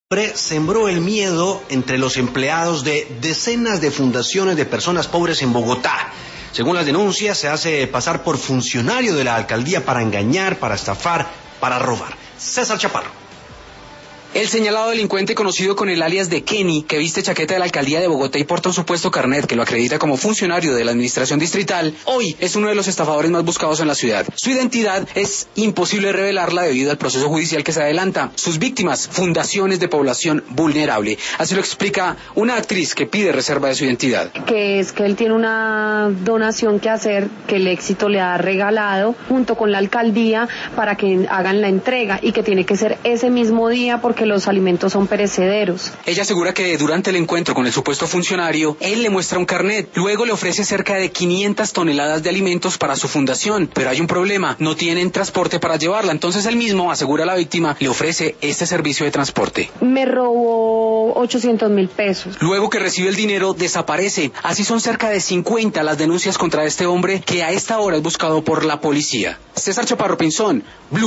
Sembró el miedo entre los empleados de decenas de fundaciones de personas pobres en Bogotá. Según las denuncias, se hace pasar por funcionario de la alcaldía para engañar, para estafar, para robar. César Chaparro. El señalado delincuente, conocido con el alias de Kenny, que viste chaqueta de la alcaldía de Bogotá y porta un supuesto carnet que lo acredita como funcionario de la administración distrital, hoy es uno de los estafadores más buscados en la ciudad. Su identidad es imposible revelarla debido al proceso judicial que se adelanta. Sus víctimas, fundaciones de población vulnerable. Así lo explica una actriz que pide reserva de su identidad. Que es que él tiene una donación que hacer, que el Éxito le ha regalado junto con la alcaldía para que hagan la entrega y que tiene que ser ese mismo día porque los alimentos son perecederos. Ella asegura que durante el encuentro con el supuesto funcionario, él le muestra un carnet, luego le ofrece cerca de 500 toneladas de alimentos para su fundación, pero hay un problema, no tienen transporte para llevarla, entonces él mismo, asegura a la víctima, le ofrece este servicio de transporte. Me robó 800.000 pesos. Luego que recibe el dinero, desaparece. Así son cerca de 50 las denuncias contra este hombre que a esta hora es buscado por la policía. César Chaparro Pinzón, Blue.